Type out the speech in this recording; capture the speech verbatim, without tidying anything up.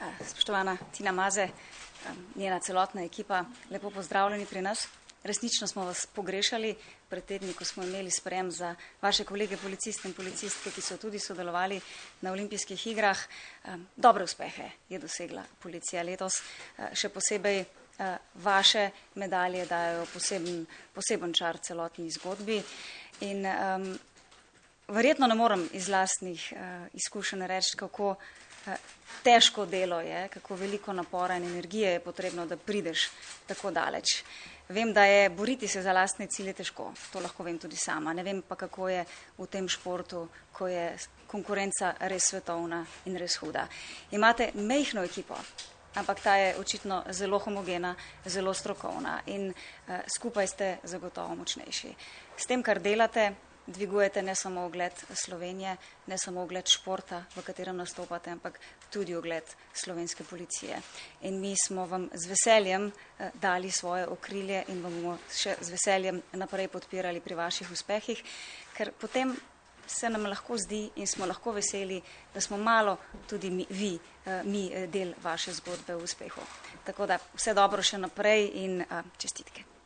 Spoštovana Tina Maze, njena celotna ekipa, lepo pozdravljeni pri nas. Resnično smo vas pogrešali pred tedni, ko smo imeli sprejem za vaše kolege policiste in policistke, ki so tudi sodelovali na olimpijskih igrah. Dobre uspehe je dosegla policija letos, še posebej vaše medalje dajo poseben, poseben čar celotni zgodbi. In um, verjetno ne morem iz lastnih uh, izkušenj reči, kako uh, težko delo je, kako veliko napora in energije je potrebno, da prideš tako daleč. Vem, da je boriti se za lastne cilje težko, to lahko vem tudi sama. Ne vem pa, kako je v tem športu, ko je konkurenca res svetovna in res huda. Imate majhno ekipo, ampak ta je očitno zelo homogena, zelo strokovna in uh, skupaj ste zagotovo močnejši. S tem, kar delate, dvigujete ne samo ugled Slovenije, ne samo ugled športa, v katerem nastopate, ampak tudi ugled slovenske policije. In mi smo vam z veseljem uh, dali svoje okrilje in vam bomo še z veseljem naprej podpirali pri vaših uspehih, ker potem se nam lahko zdi in smo lahko veseli, da smo malo tudi mi, vi, mi del vaše zgodbe v uspehu. Tako da vse dobro še naprej in uh, čestitke.